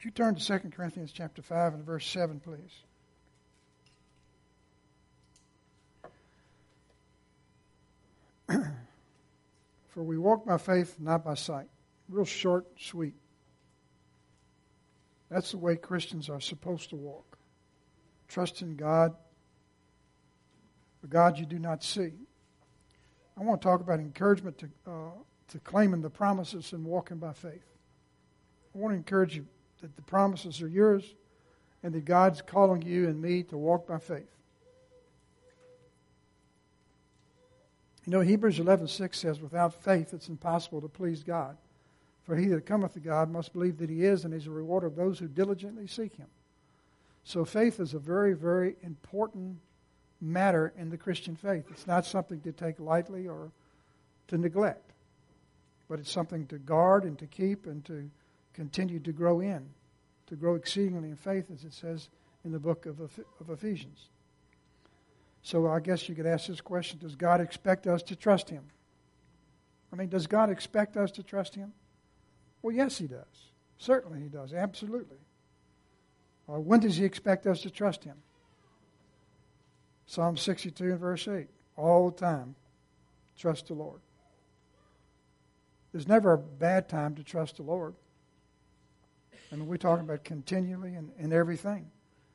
you turn to 2 Corinthians chapter 5 and verse 7, please. For we walk by faith, not by sight. Real short, sweet. That's the way Christians are supposed to walk. Trust in God, the God you do not see. I want to talk about encouragement to claiming the promises and walking by faith. I want to encourage you that the promises are yours and that God's calling you and me to walk by faith. You know, Hebrews 11:6 says, without faith it's impossible to please God. For he that cometh to God must believe that he is, and he's a rewarder of those who diligently seek him. So faith is a very, very important matter in the Christian faith. It's not something to take lightly or to neglect, but it's something to guard and to keep and to continue to grow in, to grow exceedingly in faith, as it says in the book of Ephesians. So I guess you could ask this question, does God expect us to trust him? I mean, does God expect us to trust him? Well, yes, he does. Certainly he does, absolutely. When does he expect us to trust him? Psalm 62 and verse 8, all the time, trust the Lord. There's never a bad time to trust the Lord. I mean, we're talking about continually and everything.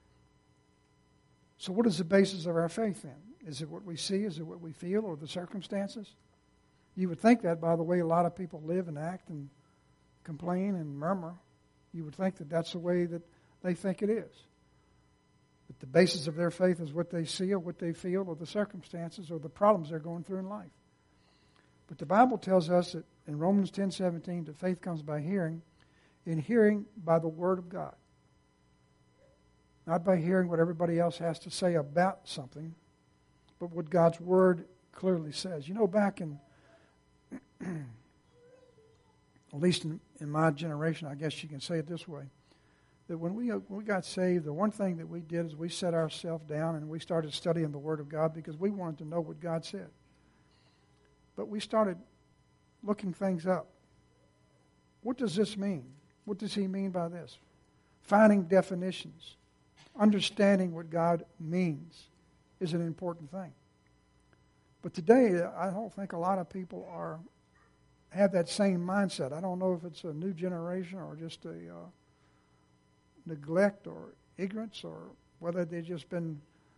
So what is the basis of our faith then? Is it what we see? Is it what we feel or the circumstances? You would think that by the way a lot of people live and act and complain and murmur. You would think that that's the way that they think it is. But the basis of their faith is what they see or what they feel or the circumstances or the problems they're going through in life. But the Bible tells us that in Romans 10:17 that faith comes by hearing, and hearing by the Word of God. Not by hearing what everybody else has to say about something, but what God's Word clearly says. You know, back in, at least in my generation, I guess you can say it this way, that when we got saved, the one thing that we did is we set ourselves down and we started studying the Word of God because we wanted to know what God said. But we started looking things up. What does this mean? What does he mean by this? Finding definitions. Understanding what God means is an important thing. But today, I don't think a lot of people have that same mindset. I don't know if it's a new generation or just a neglect or ignorance or whether they've just been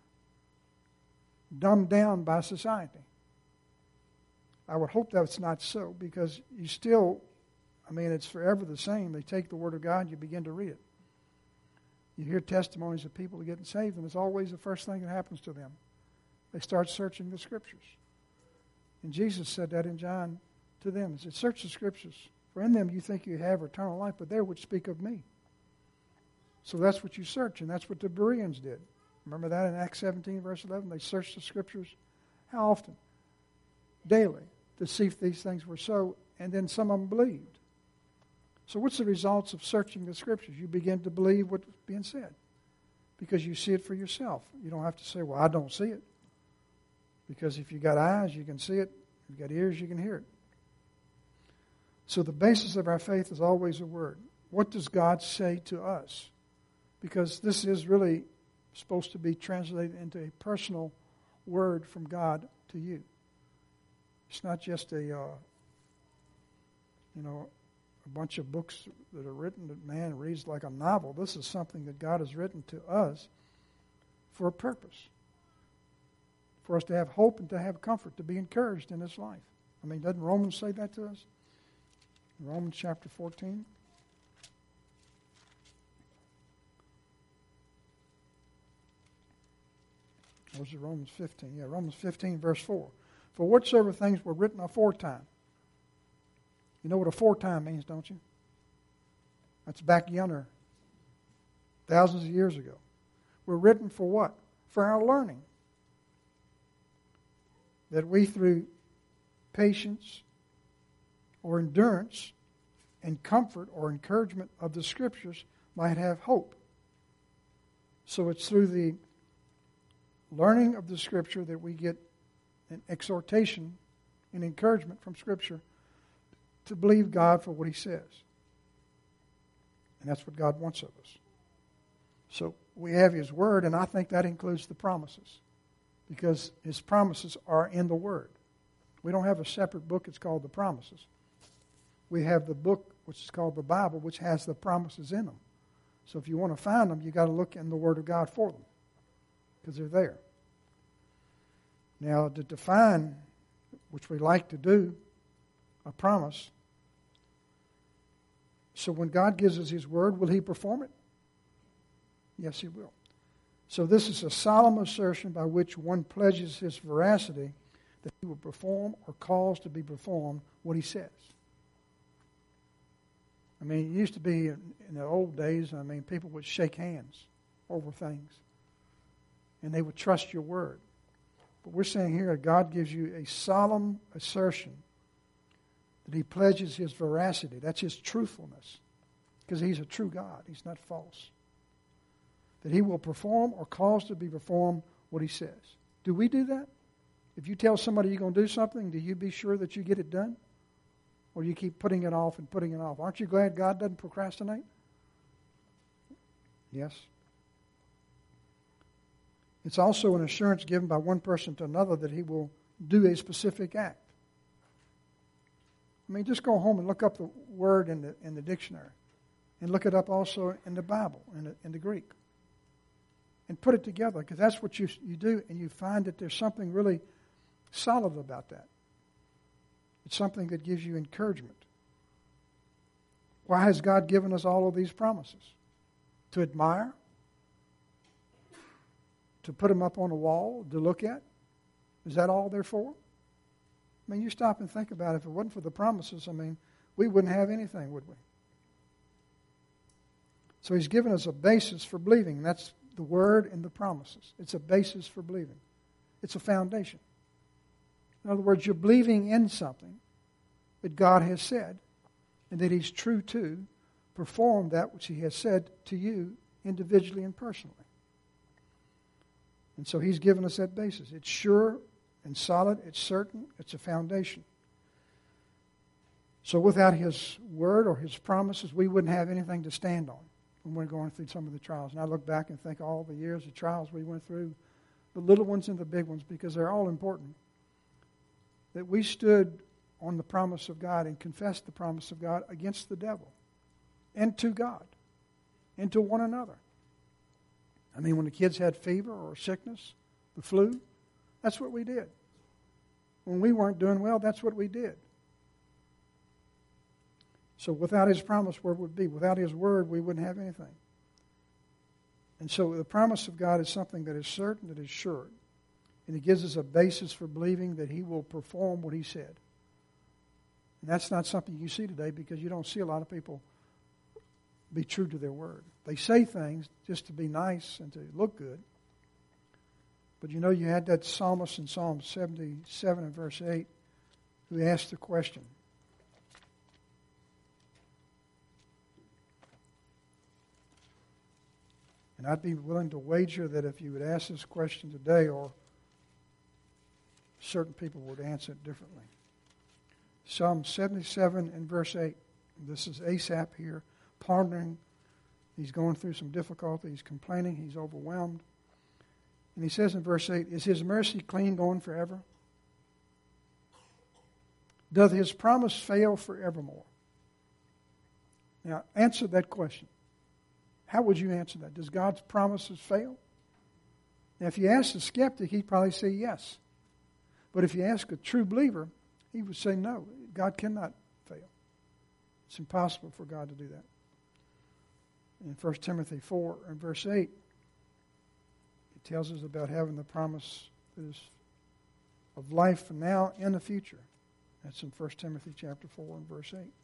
dumbed down by society. I would hope that's not so because you still, I mean, it's forever the same. They take the Word of God and you begin to read it. You hear testimonies of people getting saved, and it's always the first thing that happens to them. They start searching the Scriptures. And Jesus said that in John to them. He said, search the Scriptures, for in them you think you have eternal life, but they would speak of me. So that's what you search, and that's what the Bereans did. Remember that in Acts 17, verse 11? They searched the Scriptures. How often? Daily, to see if these things were so, and then some of them believed. So what's the results of searching the Scriptures? You begin to believe what's being said because you see it for yourself. You don't have to say, well, I don't see it. Because if you got eyes, you can see it. If you got ears, you can hear it. So the basis of our faith is always a word. What does God say to us? Because this is really supposed to be translated into a personal word from God to you. It's not just a bunch of books that are written that man reads like a novel. This is something that God has written to us for a purpose. For us to have hope and to have comfort, to be encouraged in this life. I mean, doesn't Romans say that to us? In Romans chapter 14. Or was it Romans 15? Yeah, Romans 15, verse 4. For whatsoever things were written aforetime. You know what aforetime means, don't you? That's back yonder, thousands of years ago. Were written for what? For our learning. That we through patience or endurance and comfort or encouragement of the Scriptures might have hope. So it's through the learning of the Scripture that we get an exhortation and encouragement from Scripture to believe God for what He says. And that's what God wants of us. So we have His Word, and I think that includes the promises, because His promises are in the Word. We don't have a separate book. It's called the promises. We have the book, which is called the Bible, which has the promises in them. So if you want to find them, you've got to look in the Word of God for them, because they're there. Now, to define, which we like to do, a promise. So when God gives us His Word, will He perform it? Yes, He will. So this is a solemn assertion by which one pledges his veracity that He will perform or cause to be performed what He says. I mean, it used to be in the old days, people would shake hands over things, and they would trust your word. But we're saying here that God gives you a solemn assertion that He pledges His veracity. That's His truthfulness, because He's a true God. He's not false. That He will perform or cause to be performed what He says. Do we do that? If you tell somebody you're going to do something, do you be sure that you get it done? Or do you keep putting it off and putting it off? Aren't you glad God doesn't procrastinate? Yes. It's also an assurance given by one person to another that He will do a specific act. Just go home and look up the word in the dictionary. And look it up also in the Bible, in the Greek. And put it together, because that's what you do, and you find that there's something really solid about that. It's something that gives you encouragement. Why has God given us all of these promises? To admire? To put them up on a wall to look at? Is that all they're for? You stop and think about it. If it wasn't for the promises, we wouldn't have anything, would we? So He's given us a basis for believing. That's the Word and the promises. It's a basis for believing. It's a foundation. In other words, you're believing in something that God has said, and that He's true to perform that which He has said to you individually and personally. And so He's given us that basis. It's sure and solid. It's certain. It's a foundation. So without His Word or His promises, we wouldn't have anything to stand on when we're going through some of the trials. And I look back and think all the years of trials we went through, the little ones and the big ones, because they're all important, that we stood on the promise of God and confessed the promise of God against the devil and to God and to one another. When the kids had fever or sickness, the flu, that's what we did. When we weren't doing well, that's what we did. So without His promise, where would we be? Without His Word, we wouldn't have anything. And so the promise of God is something that is certain, that is sure. And He gives us a basis for believing that He will perform what He said. And that's not something you see today, because you don't see a lot of people be true to their word. They say things just to be nice and to look good. But you had that psalmist in Psalm 77 and verse 8 who asked the question. And I'd be willing to wager that if you would ask this question today, or certain people would answer it differently. Psalm 77 and verse 8. This is Asaph here, pondering. He's going through some difficulty. He's complaining. He's overwhelmed. And he says in verse 8, "Is His mercy clean going forever? Doth His promise fail forevermore?" Now, answer that question. How would you answer that? Does God's promises fail? Now, if you ask a skeptic, he'd probably say yes. But if you ask a true believer, he would say no. God cannot fail. It's impossible for God to do that. In 1 Timothy 4 and verse 8, it tells us about having the promise that is of life now and the future. That's in 1 Timothy chapter 4 and verse 8.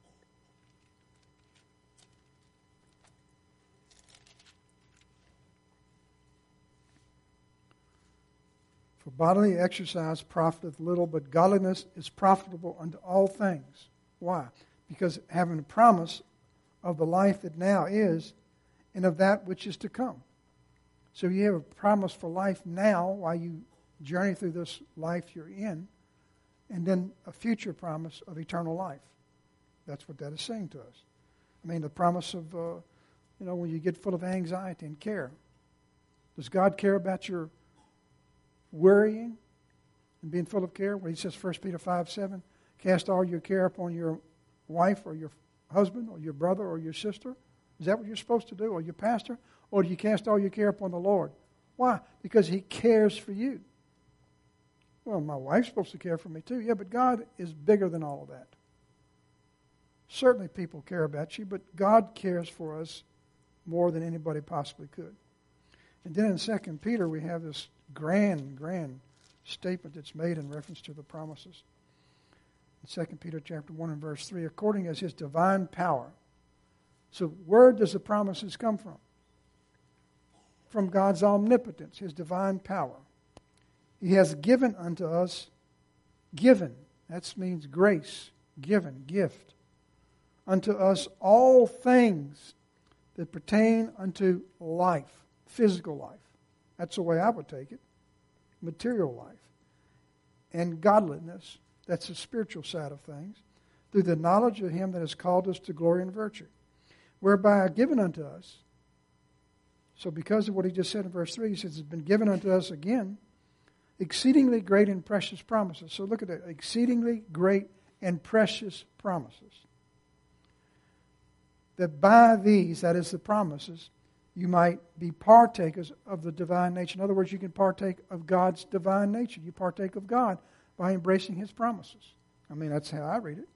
For bodily exercise profiteth little, but godliness is profitable unto all things. Why? Because having a promise of the life that now is, and of that which is to come. So you have a promise for life now while you journey through this life you're in, and then a future promise of eternal life. That's what that is saying to us. I mean, the promise of, when you get full of anxiety and care. Does God care about your worrying and being full of care? When he says 1 Peter 5:7, cast all your care upon your wife or your husband or your brother or your sister. Is that what you're supposed to do? Or your pastor? Or do you cast all your care upon the Lord? Why? Because he cares for you. Well, my wife's supposed to care for me too. Yeah, but God is bigger than all of that. Certainly people care about you, but God cares for us more than anybody possibly could. And then in 2 Peter we have this grand statement that's made in reference to the promises. In 2 Peter chapter 1 and verse 3, according as his divine power. So where does the promises come from? From God's omnipotence, his divine power. He has given unto us, that means grace, given, gift, unto us all things that pertain unto life, physical life. That's the way I would take it. Material life. And godliness, that's the spiritual side of things, through the knowledge of him that has called us to glory and virtue, whereby are given unto us. So because of what he just said in verse 3, he says it's been given unto us again, exceedingly great and precious promises. So look at that, exceedingly great and precious promises. That by these, that is the promises, you might be partakers of the divine nature. In other words, you can partake of God's divine nature. You partake of God by embracing his promises. I mean, that's how I read it.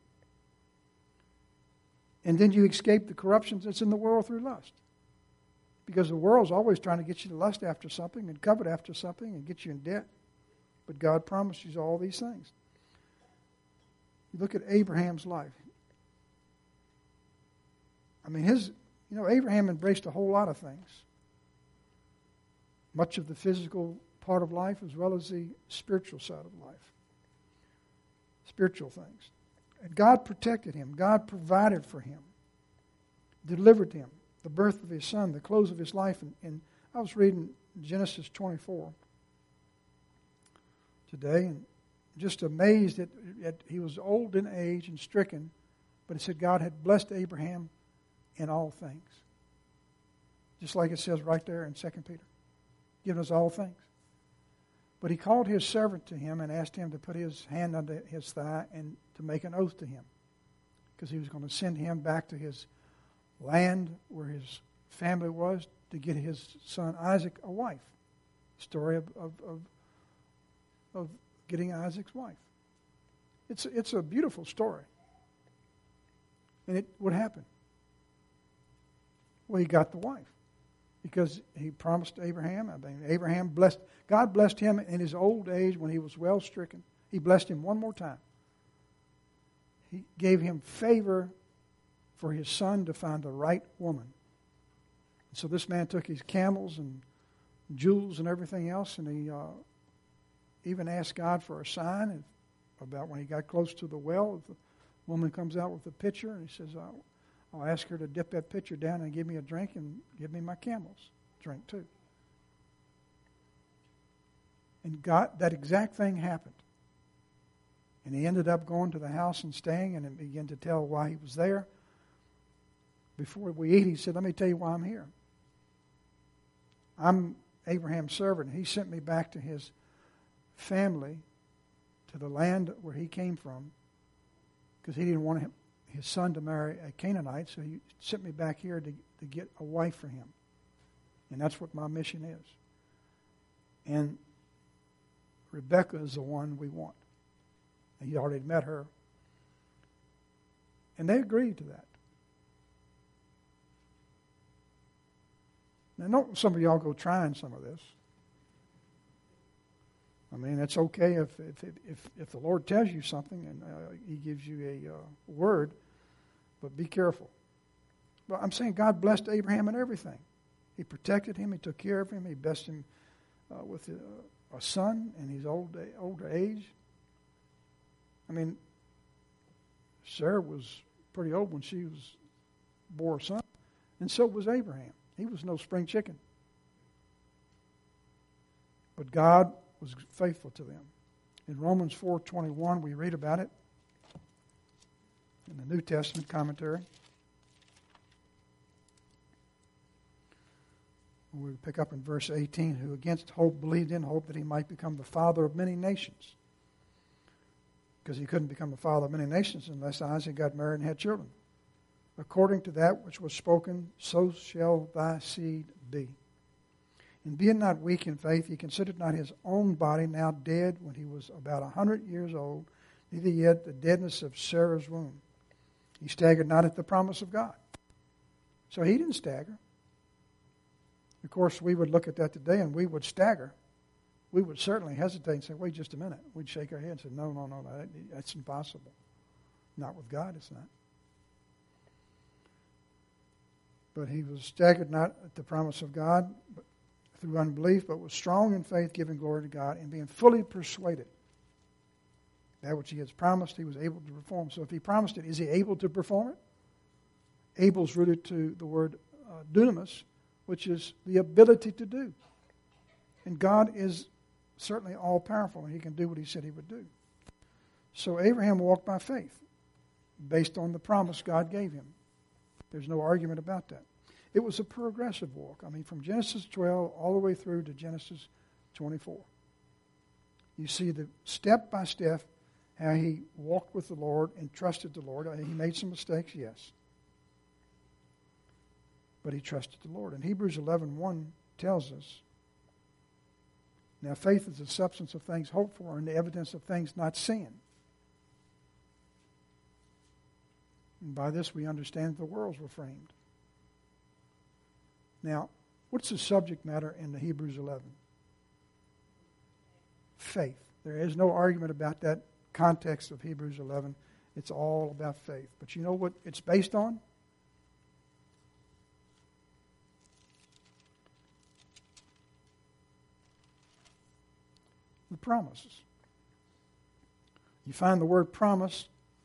And then you escape the corruptions that's in the world through lust. Because the world's always trying to get you to lust after something and covet after something and get you in debt. But God promises all these things. You look at Abraham's life. I mean, Abraham embraced a whole lot of things. Much of the physical part of life as well as the spiritual side of life. Spiritual things. And God protected him. God provided for him. Delivered him. The birth of his son, the close of his life. And I was reading Genesis 24 today and just amazed that he was old in age and stricken, but it said God had blessed Abraham in all things. Just like it says right there in 2 Peter. Given us all things. But he called his servant to him and asked him to put his hand under his thigh and to make an oath to him. Because he was going to send him back to his land where his family was to get his son Isaac a wife. Story of getting Isaac's wife. It's a beautiful story. And it would happen. Well, he got the wife. Because he promised Abraham. I mean, God blessed him in his old age when he was well stricken. He blessed him one more time. He gave him favor for his son to find the right woman. So this man took his camels and jewels and everything else, and he even asked God for a sign about when he got close to the well. If the woman comes out with a pitcher, and he says, I'll ask her to dip that pitcher down and give me a drink and give me my camel's drink too. And God, that exact thing happened. And he ended up going to the house and staying and began to tell why he was there. Before we eat, he said, let me tell you why I'm here. I'm Abraham's servant. He sent me back to his family, to the land where he came from, because he didn't want his son to marry a Canaanite, so he sent me back here to get a wife for him. And that's what my mission is. And Rebecca is the one we want. And he already met her. And they agreed to that. Now, don't some of y'all go trying some of this. I mean, it's okay if the Lord tells you something and he gives you a word, but be careful. But I'm saying God blessed Abraham in everything. He protected him. He took care of him. He blessed him with a son in his older age. I mean, Sarah was pretty old when she bore a son, and so was Abraham. He was no spring chicken. But God was faithful to them. In Romans 4:21, we read about it in the New Testament commentary. We pick up in verse 18, who against hope believed in hope that he might become the father of many nations. Because he couldn't become the father of many nations unless Isaac got married and had children. According to that which was spoken, so shall thy seed be. And being not weak in faith, he considered not his own body now dead when he was about 100 years old, neither yet the deadness of Sarah's womb. He staggered not at the promise of God. So he didn't stagger. Of course, we would look at that today and we would stagger. We would certainly hesitate and say, wait just a minute. We'd shake our head and say, no, that's impossible. Not with God, it's not. But he was staggered not at the promise of God but through unbelief, but was strong in faith, giving glory to God, and being fully persuaded that which he has promised, he was able to perform. So if he promised it, is he able to perform it? Abel's rooted to the word dunamis, which is the ability to do. And God is certainly all-powerful, and he can do what he said he would do. So Abraham walked by faith, based on the promise God gave him. There's no argument about that. It was a progressive walk. I mean, from Genesis 12 all the way through to Genesis 24. You see the step by step how he walked with the Lord and trusted the Lord. He made some mistakes, yes. But he trusted the Lord. And Hebrews 11:1 tells us, now faith is the substance of things hoped for and the evidence of things not seen. And by this we understand that the worlds were framed. Now, what's the subject matter in the Hebrews 11? Faith. There is no argument about that context of Hebrews 11. It's all about faith. But you know what it's based on? The promises. You find the word promise,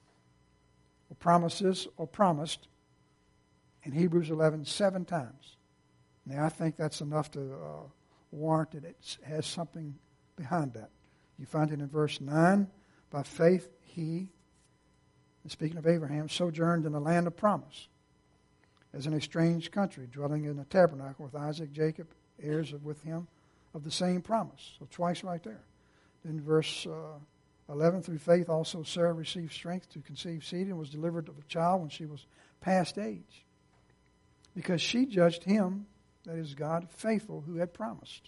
or promises, or promised in Hebrews 11 7 times. Now, I think that's enough to warrant that it has something behind that. You find it in verse 9. By faith he, and speaking of Abraham, sojourned in the land of promise, as in a strange country, dwelling in a tabernacle with Isaac, Jacob, heirs with him of the same promise. So twice right there. In verse 11, through faith also Sarah received strength to conceive seed and was delivered of a child when she was past age, because she judged him, that is God, faithful who had promised.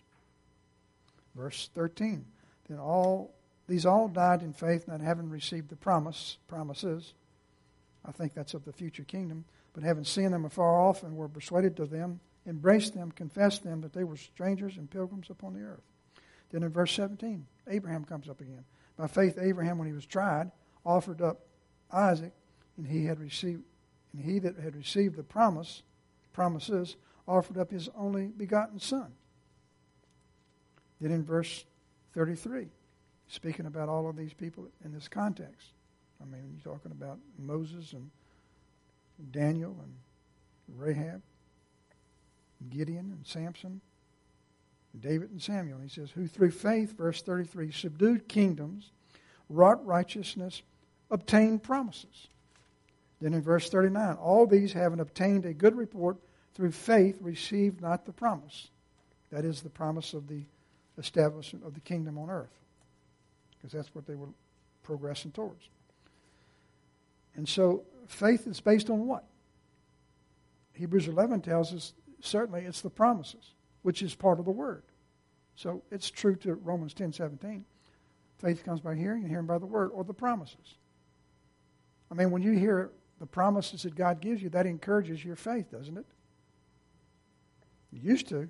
Verse 13, then these all died in faith, not having received the promises. I think that's of the future kingdom, but having seen them afar off and were persuaded of them, embraced them, confessed them that they were strangers and pilgrims upon the earth. Then in verse 17, Abraham comes up again. By faith, Abraham, when he was tried, offered up Isaac, and he that had received the promises, offered up his only begotten son. Then in verse 33, speaking about all of these people in this context. I mean, you're talking about Moses and Daniel and Rahab, Gideon and Samson, David and Samuel. And he says, who through faith, verse 33, subdued kingdoms, wrought righteousness, obtained promises. Then in verse 39, all these having obtained a good report through faith received not the promise. That is the promise of the establishment of the kingdom on earth. Because that's what they were progressing towards. And so faith is based on what? Hebrews 11 tells us certainly it's the promises, which is part of the word. So it's true to Romans 10:17. Faith comes by hearing, and hearing by the word, or the promises. I mean, when you hear the promises that God gives you, that encourages your faith, doesn't it? It used to.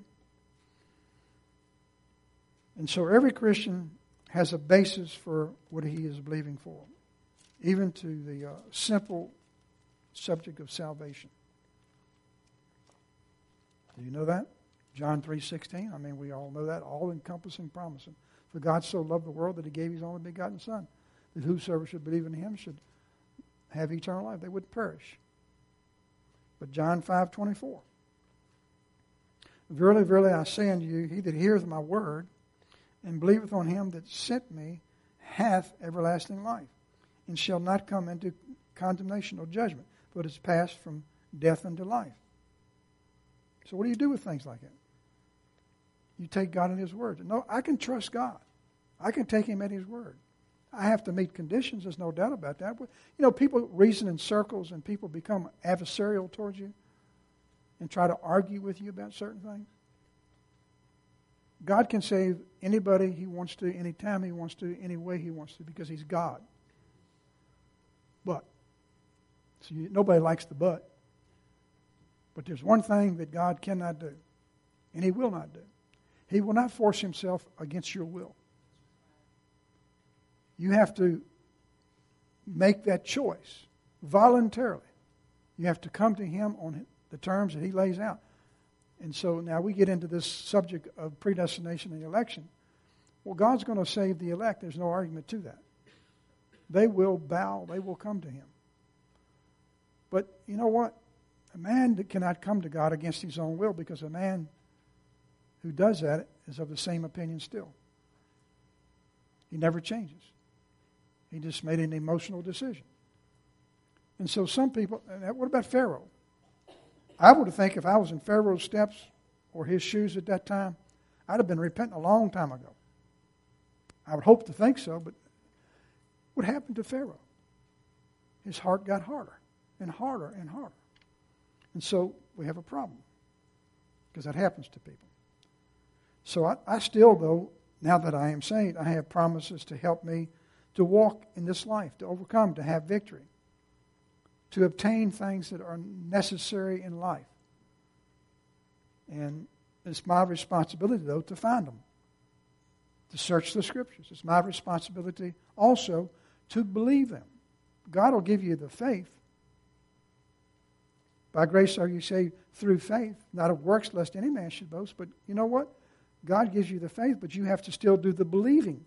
And so every Christian has a basis for what he is believing for, even to the simple subject of salvation. Do you know that? John 3:16. I mean, we all know that, all-encompassing promise. For God so loved the world that he gave his only begotten Son, that whosoever should believe in him should have eternal life. They would perish. But John 5:24. Verily, verily, I say unto you, he that heareth my word and believeth on him that sent me hath everlasting life, and shall not come into condemnation or judgment, but is passed from death unto life. So what do you do with things like that? You take God at His word. No, I can trust God. I can take Him at His word. I have to meet conditions. There's no doubt about that. But, people reason in circles and people become adversarial towards you and try to argue with you about certain things. God can save anybody He wants to, anytime He wants to, any way He wants to, because He's God. But, nobody likes the but. But there's one thing that God cannot do, and He will not do. He will not force Himself against your will. You have to make that choice voluntarily. You have to come to Him on the terms that He lays out. And so now we get into this subject of predestination and election. Well, God's going to save the elect. There's no argument to that. They will bow. They will come to Him. But you know what? A man that cannot come to God against his own will, because a man who does that is of the same opinion still. He never changes. He just made an emotional decision. And so some people, what about Pharaoh? I would think if I was in Pharaoh's steps or his shoes at that time, I'd have been repenting a long time ago. I would hope to think so, but what happened to Pharaoh? His heart got harder and harder and harder. And so we have a problem, because that happens to people. So I still, though, now that I am saved, I have promises to help me to walk in this life, to overcome, to have victory, to obtain things that are necessary in life. And it's my responsibility, though, to find them, to search the Scriptures. It's my responsibility also to believe them. God will give you the faith. By grace are you saved through faith, not of works, lest any man should boast. But you know what? God gives you the faith, but you have to still do the believing.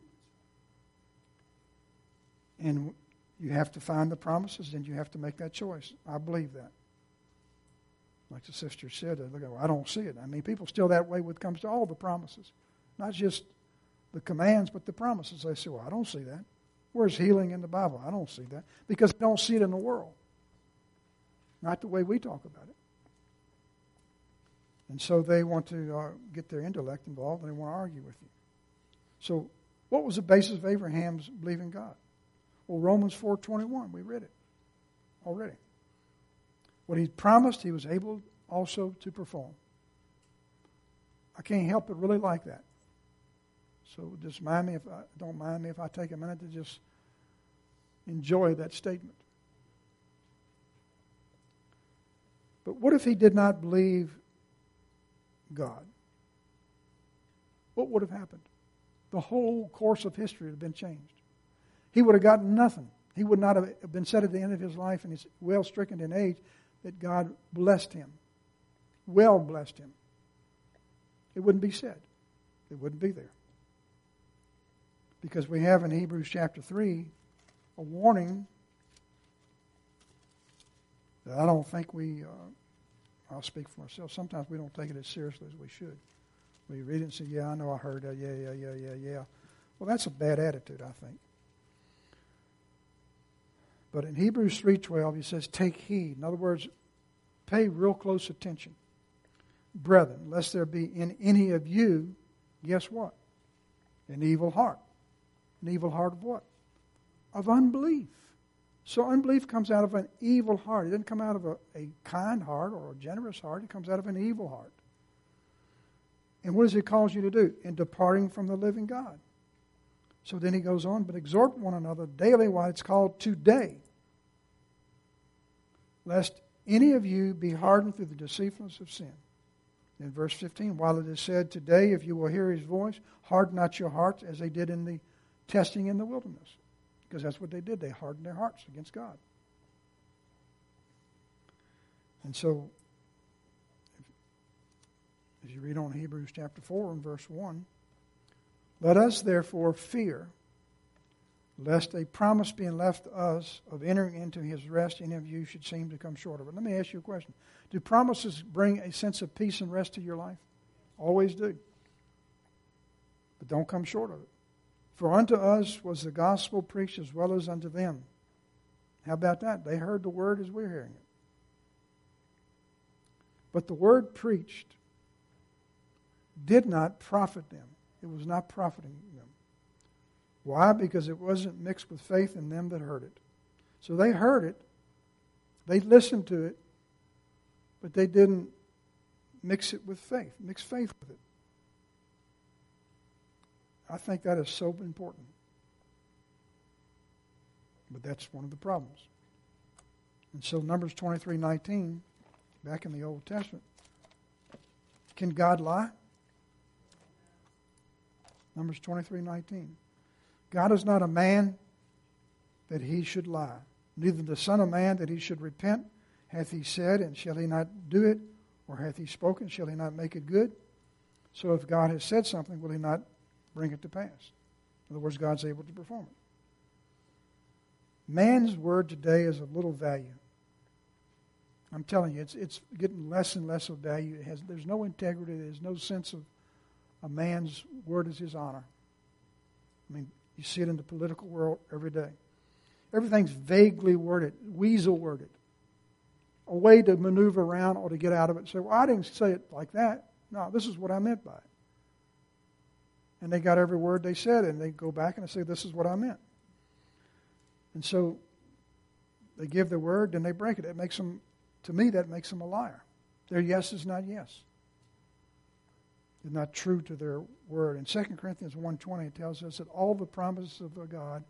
And you have to find the promises, and you have to make that choice. I believe that. Like the sister said, I don't see it. I mean, people still that way when it comes to all the promises. Not just the commands, but the promises. They say, well, I don't see that. Where's healing in the Bible? I don't see that. Because they don't see it in the world. Not the way we talk about it. And so they want to get their intellect involved, and they want to argue with you. So what was the basis of Abraham's believing God? Well, Romans 4:21, we read it already. What He promised, He was able also to perform. I can't help but really like that. So just don't mind me if I take a minute to just enjoy that statement. But what if he did not believe God? What would have happened? The whole course of history would have been changed. He would have gotten nothing. He would not have been said at the end of his life, and he's well stricken in age, that God blessed him. Well blessed him. It wouldn't be said. It wouldn't be there. Because we have in Hebrews chapter 3 a warning that I don't think I'll speak for myself, sometimes we don't take it as seriously as we should. We read it and say, yeah, I know I heard that, yeah. Well, that's a bad attitude, I think. But in Hebrews 3:12, he says, take heed. In other words, pay real close attention. Brethren, lest there be in any of you, guess what? An evil heart. An evil heart of what? Of unbelief. So unbelief comes out of an evil heart. It doesn't come out of a kind heart or a generous heart. It comes out of an evil heart. And what does it cause you to do? In departing from the living God. So then he goes on, but exhort one another daily while it's called today, lest any of you be hardened through the deceitfulness of sin. In verse 15, while it is said, today, if you will hear his voice, harden not your hearts as they did in the testing in the wilderness. Because that's what they did. They hardened their hearts against God. And so, as you read on Hebrews chapter 4 and verse 1, let us therefore fear, lest a promise being left us of entering into his rest, any of you should seem to come short of it. Let me ask you a question. Do promises bring a sense of peace and rest to your life? Always do. But don't come short of it. For unto us was the gospel preached as well as unto them. How about that? They heard the word as we're hearing it. But the word preached did not profit them. It was not profiting them. Why? Because it wasn't mixed with faith in them that heard it. So they heard it, they listened to it, but they didn't mix it with faith, mix faith with it. I think that is so important. But that's one of the problems. And so Numbers 23:19, back in the Old Testament, can God lie? Numbers 23:19. God is not a man that he should lie, neither the Son of Man that he should repent. Hath he said, and shall he not do it? Or hath he spoken, shall he not make it good? So if God has said something, will he not bring it to pass? In other words, God's able to perform it. Man's word today is of little value. I'm telling you, it's getting less and less of value. There's no integrity. There's no sense of a man's word as his honor. I mean, you see it in the political world every day. Everything's vaguely worded, weasel worded. A way to maneuver around or to get out of it and say, well, I didn't say it like that. No, this is what I meant by it. And they got every word they said, and they go back and they say, this is what I meant. And so they give their word, then they break it. It makes them, to me, that makes them a liar. Their yes is not yes. They're not true to their word. In 2 Corinthians 1:20, it tells us that all the promises of God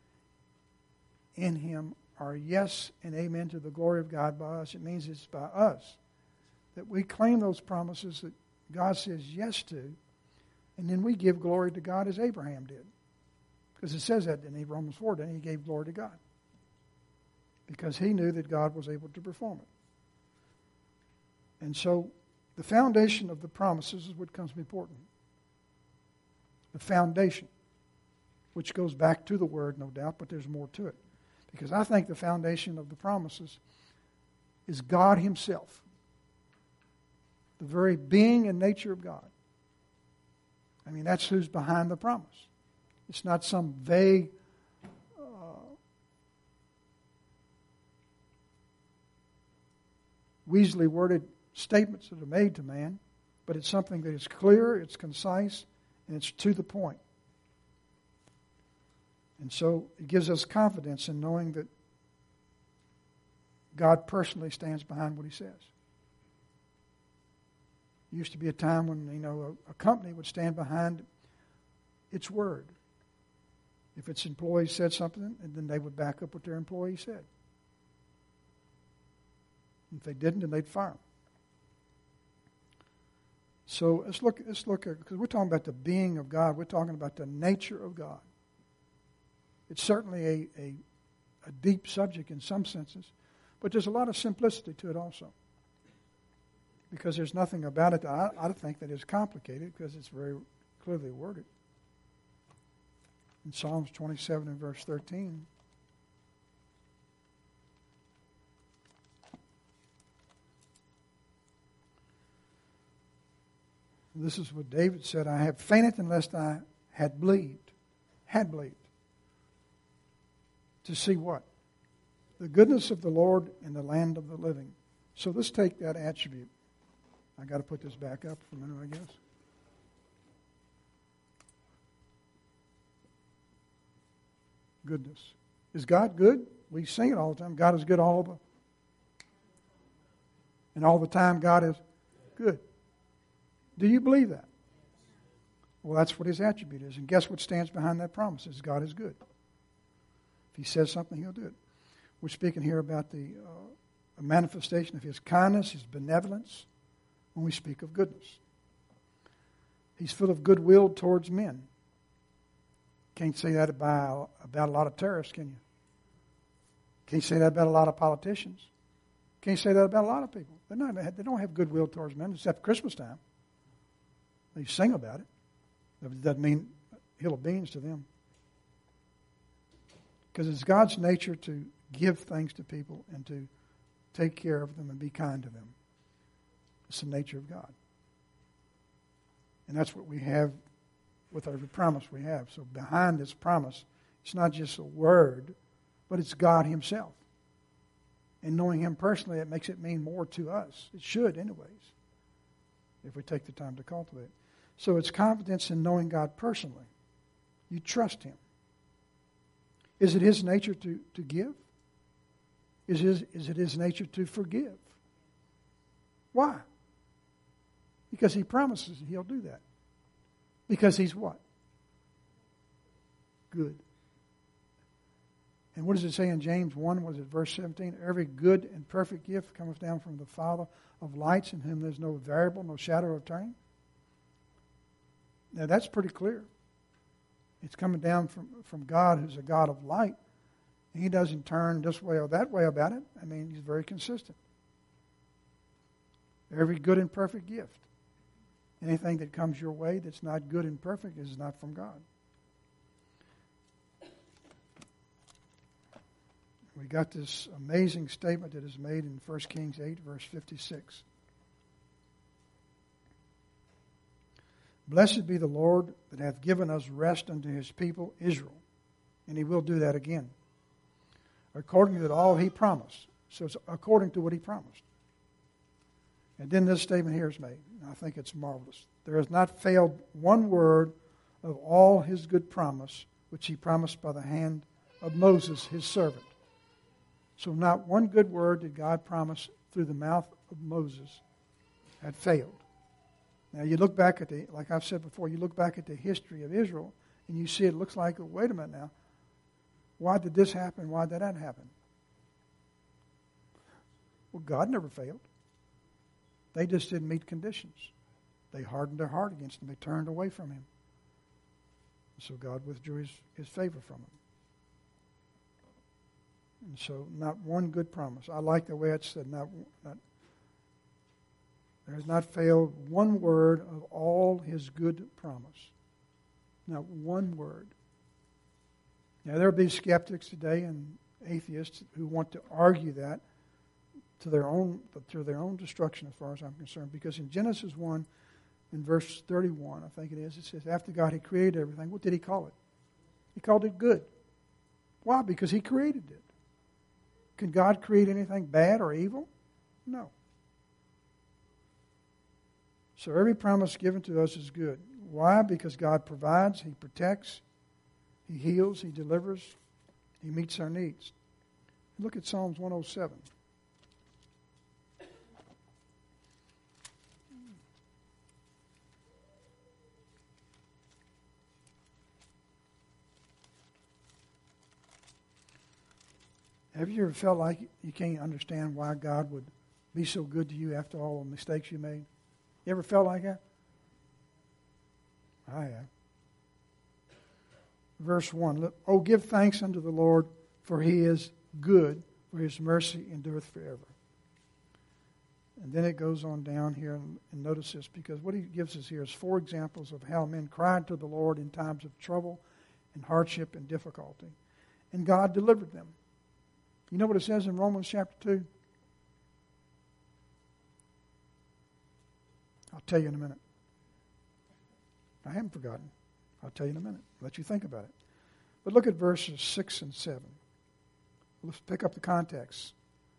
in him are yes and amen to the glory of God by us. It means it's by us that we claim those promises that God says yes to, and then we give glory to God as Abraham did. Because it says that in Romans 4, then he gave glory to God. Because he knew that God was able to perform it. And so the foundation of the promises is what comes important. The foundation, which goes back to the word, no doubt, but there's more to it. Because I think the foundation of the promises is God himself. The very being and nature of God. I mean, that's who's behind the promise. It's not some vague weaselly worded statements that are made to man, but it's something that is clear, it's concise, and it's to the point. And so it gives us confidence in knowing that God personally stands behind what he says. There used to be a time when, a company would stand behind its word. If its employees said something, and then they would back up what their employee said. If they didn't, then they'd fire them. So let's look at, because we're talking about the being of God, we're talking about the nature of God. It's certainly a deep subject in some senses, but there's a lot of simplicity to it also. Because there's nothing about it that I think that is complicated, because it's very clearly worded. In Psalms 27 and verse 13, this is what David said, I have fainted unless I had believed. To see what? The goodness of the Lord in the land of the living. So let's take that attribute. I got to put this back up for a minute, I guess. Goodness. Is God good? We sing it all the time. God is good all the and all the time God is good. Do you believe that? Well, that's what his attribute is. And guess what stands behind that promise? Is God is good. If he says something, he'll do it. We're speaking here about the manifestation of his kindness, his benevolence, when we speak of goodness. He's full of goodwill towards men. Can't say that about a lot of terrorists, can you? Can't say that about a lot of politicians. Can't say that about a lot of people. They don't have goodwill towards men, except Christmas time. They sing about it. That doesn't mean a hill of beans to them. Because it's God's nature to give things to people and to take care of them and be kind to them. It's the nature of God. And that's what we have with every promise we have. So behind this promise, it's not just a word, but it's God himself. And knowing him personally, it makes it mean more to us. It should anyways, if we take the time to cultivate. So it's confidence in knowing God personally. You trust Him. Is it His nature to give? Is it His nature to forgive? Why? Because He promises He'll do that. Because He's what? Good. And what does it say in James 1? Was it verse 17? Every good and perfect gift cometh down from the Father of lights, in whom there's no variable, no shadow of turning. Now that's pretty clear. It's coming down from God, who's a God of light. And He doesn't turn this way or that way about it. I mean, He's very consistent. Every good and perfect gift. Anything that comes your way that's not good and perfect is not from God. We got this amazing statement that is made in 1 Kings 8, verse 56. Blessed be the Lord that hath given us rest unto His people Israel. And He will do that again. According to all He promised. So it's according to what He promised. And then this statement here is made. I think it's marvelous. There has not failed one word of all His good promise, which He promised by the hand of Moses, His servant. So not one good word did God promise through the mouth of Moses had failed. Now you look back at like I've said before, you look back at the history of Israel and you see it looks like, wait a minute now, why did this happen? Why did that happen? Well, God never failed. They just didn't meet conditions. They hardened their heart against Him. They turned away from Him. So God withdrew His favor from them. And so not one good promise. I like the way it said, there has not failed one word of all His good promise. Not one word. Now there will be skeptics today and atheists who want to argue that to their own destruction as far as I'm concerned. Because in Genesis 1, in verse 31, I think it is, it says, after God had created everything, what did He call it? He called it good. Why? Because He created it. Can God create anything bad or evil? No. So every promise given to us is good. Why? Because God provides, He protects, He heals, He delivers, He meets our needs. Look at Psalms 107. Have you ever felt like you can't understand why God would be so good to you after all the mistakes you made? You ever felt like that? I have. Verse 1, oh, give thanks unto the Lord, for He is good, for His mercy endureth forever. And then it goes on down here, and notice this, because what he gives us here is 4 examples of how men cried to the Lord in times of trouble and hardship and difficulty. And God delivered them. You know what it says in Romans chapter 2? I'll tell you in a minute. I haven't forgotten. I'll tell you in a minute. Let you think about it. But look at verses 6 and 7. Let's pick up the context.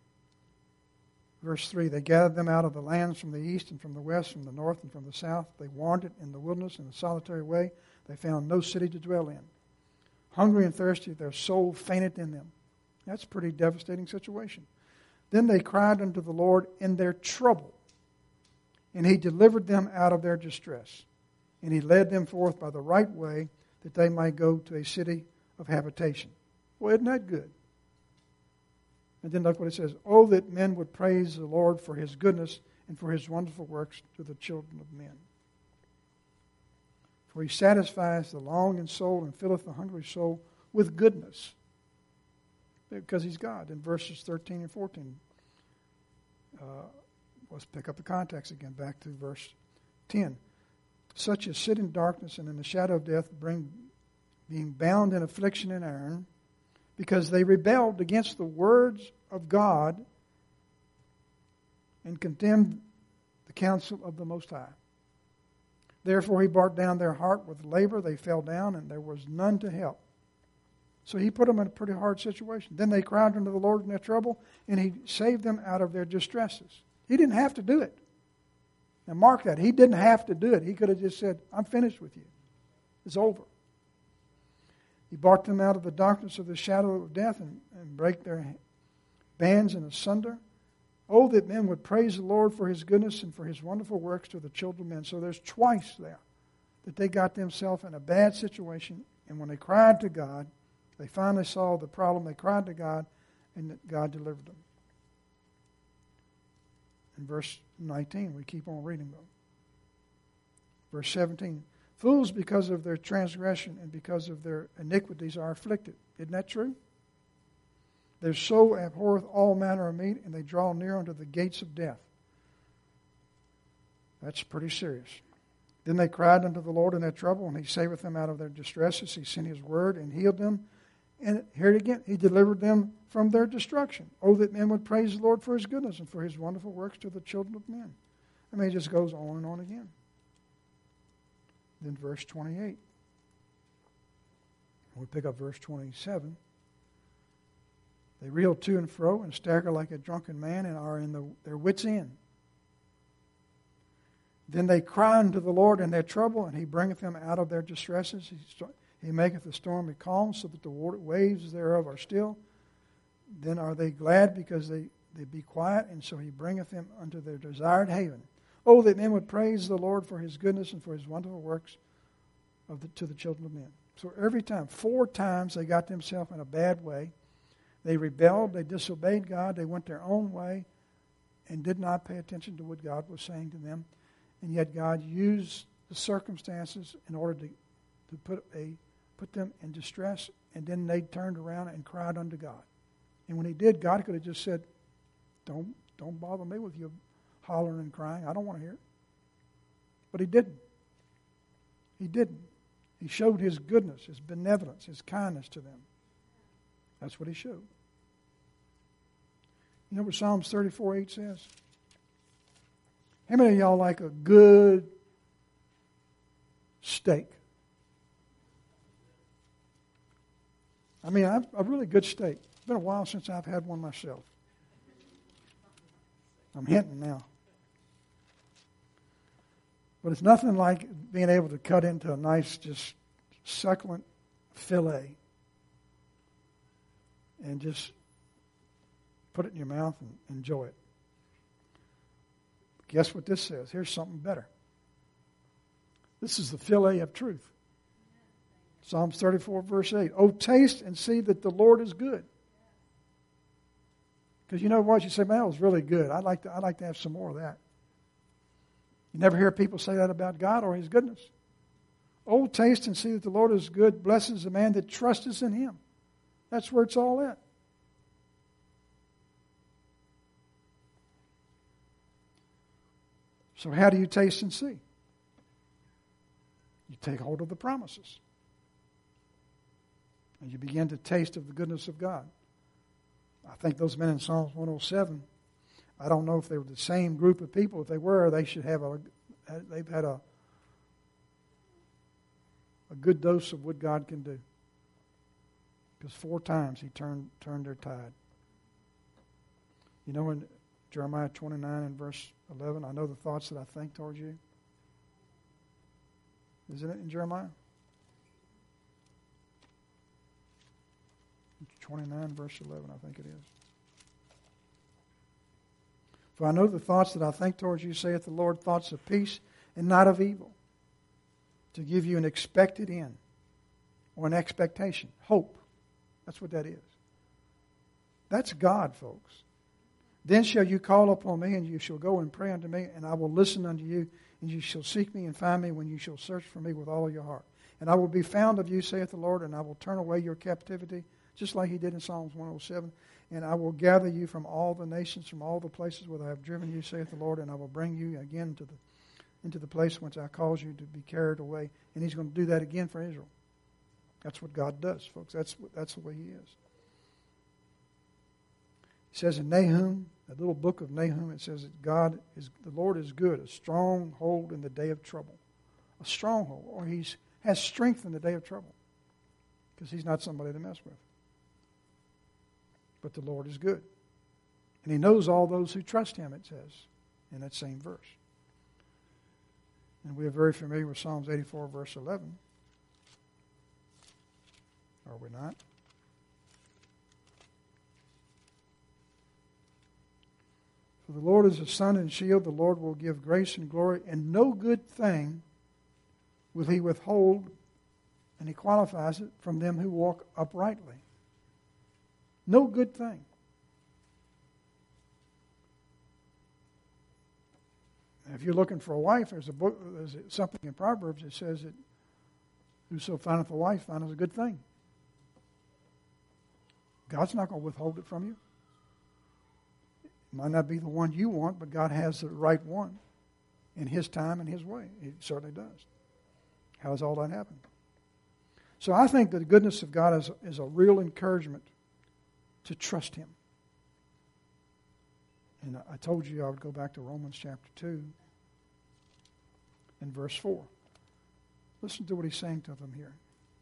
Verse 3, they gathered them out of the lands from the east and from the west, from the north and from the south. They wandered in the wilderness in a solitary way. They found no city to dwell in. Hungry and thirsty, their soul fainted in them. That's a pretty devastating situation. Then they cried unto the Lord in their trouble, and He delivered them out of their distress. And He led them forth by the right way, that they might go to a city of habitation. Well, isn't that good? And then look what it says. Oh, that men would praise the Lord for His goodness and for His wonderful works to the children of men. For He satisfies the longing soul and filleth the hungry soul with goodness. Because He's God. In verses 13 and 14. Let's pick up the context again. Back to verse 10. Such as sit in darkness and in the shadow of death, being bound in affliction and iron, because they rebelled against the words of God and condemned the counsel of the Most High. Therefore He brought down their heart with labor. They fell down, and there was none to help. So He put them in a pretty hard situation. Then they cried unto the Lord in their trouble, and He saved them out of their distresses. He didn't have to do it. Now mark that. He didn't have to do it. He could have just said, I'm finished with you. It's over. He brought them out of the darkness of the shadow of death and break their bands in asunder. Oh, that men would praise the Lord for His goodness and for His wonderful works to the children of men. So there's twice there that they got themselves in a bad situation, and when they cried to God, they finally saw the problem. They cried to God, and God delivered them. In verse 19, we keep on reading though. Verse 17, fools because of their transgression and because of their iniquities are afflicted. Isn't that true? Their soul abhorreth all manner of meat, and they draw near unto the gates of death. That's pretty serious. Then they cried unto the Lord in their trouble, and He saveth them out of their distresses. He sent His word and healed them. And here it again, He delivered them from their destruction. Oh, that men would praise the Lord for His goodness and for His wonderful works to the children of men. I mean, it just goes on and on again. Then verse 28. We pick up verse 27. They reel to and fro and stagger like a drunken man and are in their wits' end. Then they cry unto the Lord in their trouble, and He bringeth them out of their distresses. He maketh the storm be calm, so that the waves thereof are still. Then are they glad because they be quiet, and so He bringeth them unto their desired haven. Oh, that men would praise the Lord for His goodness and for His wonderful works to the children of men. So every time, 4 times they got themselves in a bad way. They rebelled, they disobeyed God, they went their own way and did not pay attention to what God was saying to them. And yet God used the circumstances in order to put them in distress, and then they turned around and cried unto God. And when He did, God could have just said, Don't bother me with your hollering and crying. I don't want to hear it. But He didn't. He didn't. He showed His goodness, His benevolence, His kindness to them. That's what He showed. You know what Psalms 34:8 says? How many of y'all like a good steak? I mean, a really good steak. It's been a while since I've had one myself. I'm hinting now. But it's nothing like being able to cut into a nice, just succulent fillet and just put it in your mouth and enjoy it. Guess what this says? Here's something better. This is the fillet of truth. Psalms 34, verse 8. Oh, taste and see that the Lord is good. Because you know what? You say, man, that was really good. I'd like to have some more of that. You never hear people say that about God or His goodness. Oh, taste and see that the Lord is good. Blessed is the man that trusteth in Him. That's where it's all at. So how do you taste and see? You take hold of the promises. And you begin to taste of the goodness of God. I think those men in Psalms 107, I don't know if they were the same group of people. If they were, they should have they've had a good dose of what God can do. Because 4 times He turned their tide. You know, in Jeremiah 29 and verse 11, I know the thoughts that I think towards you. Isn't it in Jeremiah? 29 verse 11, I think it is. For I know the thoughts that I think towards you, saith the Lord, thoughts of peace and not of evil, to give you an expected end, or an expectation, hope. That's what that is. That's God, folks. Then shall you call upon me, and you shall go and pray unto me, and I will listen unto you, and you shall seek me and find me when you shall search for me with all your heart. And I will be found of you, saith the Lord, and I will turn away your captivity, just like He did in Psalms 107. And I will gather you from all the nations, from all the places where I have driven you, saith the Lord, and I will bring you again into the place whence I caused you to be carried away. And He's going to do that again for Israel. That's what God does, folks. That's the way He is. It says in Nahum, that little book of Nahum, it says that the Lord is good, a stronghold in the day of trouble. A stronghold, or He has strength in the day of trouble. Because He's not somebody to mess with. But the Lord is good. And He knows all those who trust Him, it says in that same verse. And we are very familiar with Psalms 84, verse 11. Are we not? For the Lord is a sun and shield. The Lord will give grace and glory, and no good thing will he withhold, and he qualifies it, from them who walk uprightly. No good thing. If you're looking for a wife, there's something in Proverbs that says that whoso findeth a wife findeth a good thing. God's not going to withhold it from you. It might not be the one you want, but God has the right one in His time and His way. He certainly does. How does all that happen? So I think that the goodness of God is a real encouragement to trust Him. And I told you I would go back to Romans chapter 2 and verse 4. Listen to what he's saying to them here.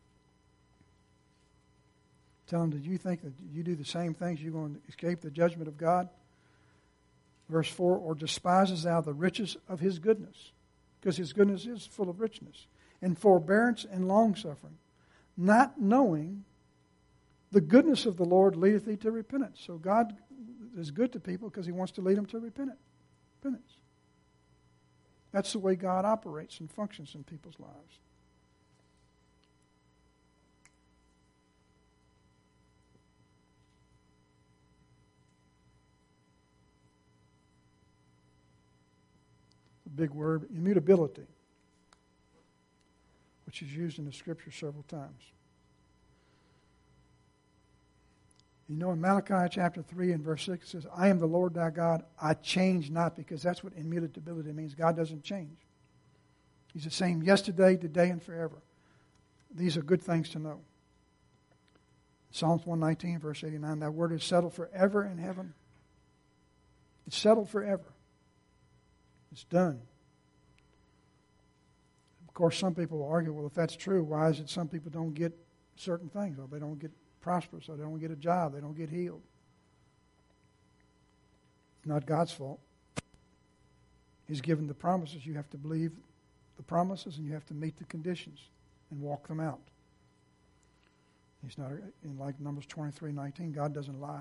Tell them, did you think that you do the same things, you're going to escape the judgment of God? Verse 4, or despises thou the riches of His goodness? Because His goodness is full of richness. And forbearance and longsuffering, not knowing the goodness of the Lord leadeth thee to repentance. So God is good to people because He wants to lead them to repentance. That's the way God operates and functions in people's lives. The big word, immutability, which is used in the Scripture several times. You know, in Malachi chapter 3 and verse 6, it says, I am the Lord thy God, I change not, because that's what immutability means. God doesn't change. He's the same yesterday, today, and forever. These are good things to know. Psalms 119, verse 89, that word is settled forever in heaven. It's settled forever. It's done. Of course, some people will argue, well, if that's true, why is it some people don't get certain things? Well, they don't get prosperous, or they don't get a job, they don't get healed. It's not God's fault. He's given the promises. You have to believe the promises, and you have to meet the conditions and walk them out. He's not, in like Numbers 23:19, God doesn't lie.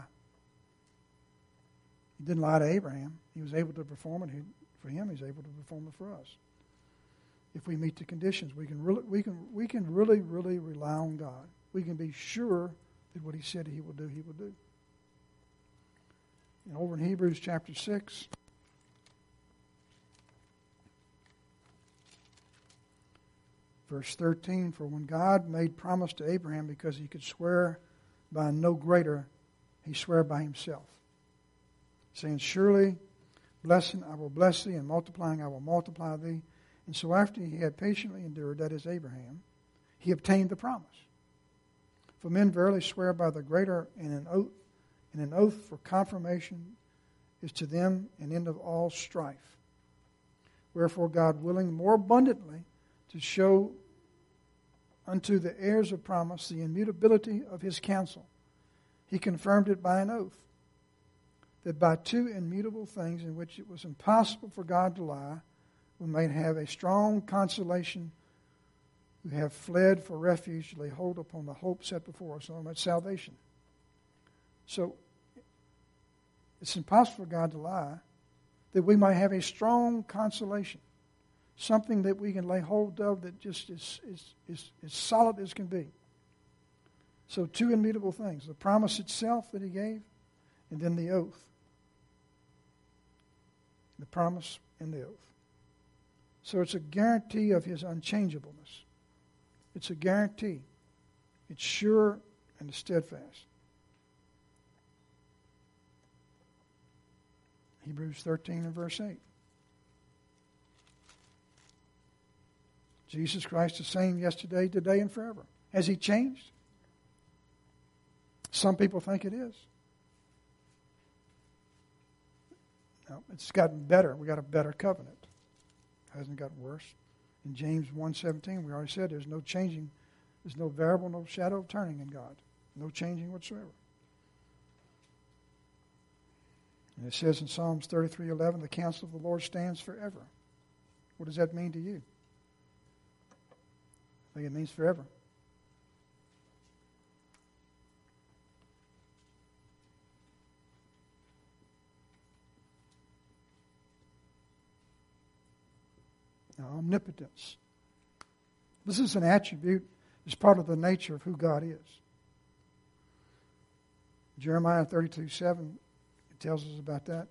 He didn't lie to Abraham. He was able to perform it. For him, He's able to perform it for us. If we meet the conditions, we can really rely on God. We can be sure that what He said He will do, He will do. And over in Hebrews chapter 6, verse 13, for when God made promise to Abraham, because he could swear by no greater, He sware by Himself, saying, surely blessing I will bless thee, and multiplying I will multiply thee. And so after he had patiently endured, that is Abraham, he obtained the promise. For men verily swear by the greater, and an oath for confirmation is to them an end of all strife. Wherefore God, willing more abundantly to show unto the heirs of promise the immutability of His counsel, He confirmed it by an oath, that by two immutable things in which it was impossible for God to lie, we may have a strong consolation who have fled for refuge to lay hold upon the hope set before us, on that salvation. So, it's impossible for God to lie, that we might have a strong consolation, something that we can lay hold of that just is solid as can be. So, two immutable things, the promise itself that He gave, and then the oath. The promise and the oath. So it's a guarantee of His unchangeableness. It's a guarantee. It's sure and steadfast. Hebrews 13 and verse 8. Jesus Christ the same yesterday, today, and forever. Has He changed? Some people think it is. No, it's gotten better. We got a better covenant. It hasn't gotten worse. In James 1:17, we already said there's no changing, there's no variable, no shadow of turning in God. No changing whatsoever. And it says in Psalms 33:11, the counsel of the Lord stands forever. What does that mean to you? I think it means forever. Now, omnipotence. This is an attribute, it's part of the nature of who God is. Jeremiah 32:7, it tells us about that.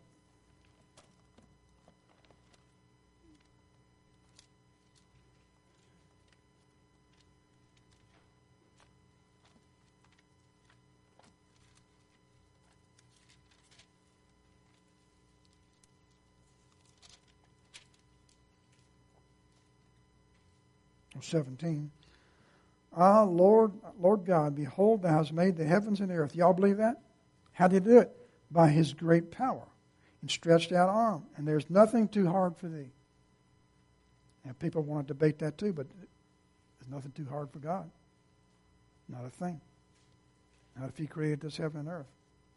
Or 17. Ah, Lord God, behold, thou hast made the heavens and the earth. Y'all believe that? How did he do it? By his great power and stretched out arm. And there's nothing too hard for thee. And people want to debate that too, but there's nothing too hard for God. Not a thing. Not if he created this heaven and earth.